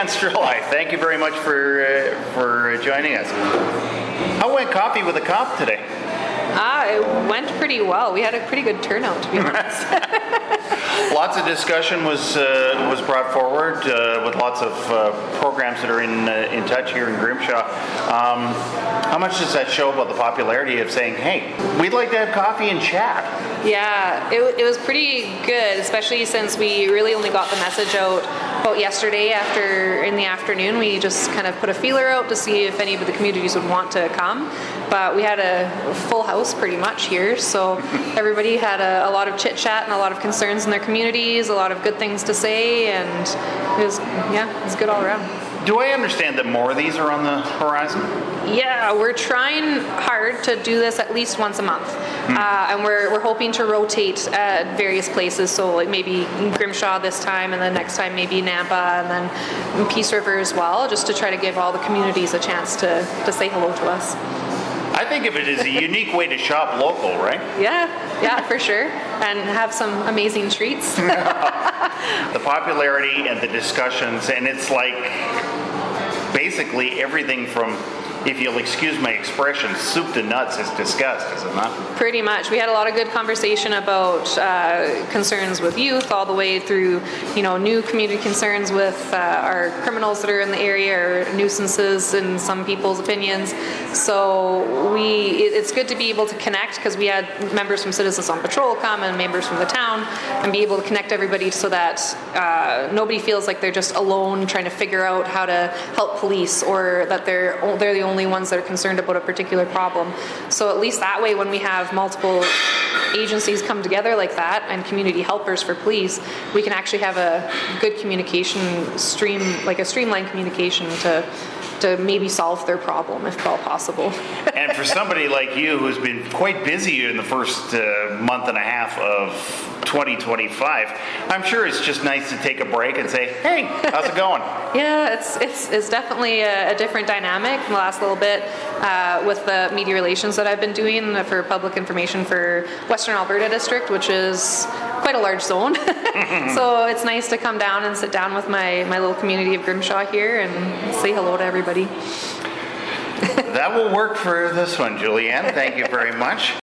Julianne Strelai, thank you very much for joining us. How went Coffee with a Cop today? It went pretty well. We had a pretty good turnout, to be honest. Lots of discussion was brought forward with lots of programs that are in touch here in Grimshaw. How much does that show about the popularity of saying, hey, we'd like to have coffee and chat? Yeah, it was pretty good, especially since we really only got the message out about yesterday in the afternoon. We just kind of put a feeler out to see if any of the communities would want to come. But we had a full house pretty much here, so everybody had a lot of chit chat and a lot of concerns in their communities, a lot of good things to say, and it was good all around. Do I understand that more of these are on the horizon? Yeah, we're trying hard to do this at least once a month, and we're hoping to rotate at various places. So like maybe in Grimshaw this time, and then next time maybe Nampa, and then in Peace River as well, just to try to give all the communities a chance to say hello to us. I think of it as a unique way to shop local, right? Yeah, for sure. And have some amazing treats. The popularity and the discussions, and it's like basically everything from, if you'll excuse my expression, soup to nuts is discussed, is it not? Pretty much. We had a lot of good conversation about concerns with youth, all the way through, new community concerns with our criminals that are in the area, or nuisances in some people's opinions. So it's good to be able to connect, because we had members from Citizens on Patrol come and members from the town, and be able to connect everybody so that nobody feels like they're just alone trying to figure out how to help police, or that they're the only ones that are concerned about a particular problem. So at least that way, when we have multiple agencies come together like that, and community helpers for police, we can actually have a good communication stream, like a streamlined communication to maybe solve their problem if at all possible. And for somebody like you who's been quite busy in the first month and a half of 2025, I'm sure it's just nice to take a break and say, hey, how's it going? Yeah, it's definitely a different dynamic in the last little bit with the media relations that I've been doing for public information for Western Alberta District, which is quite a large zone. So it's nice to come down and sit down with my little community of Grimshaw here and say hello to everybody. That will work for this one, Julianne. Thank you very much.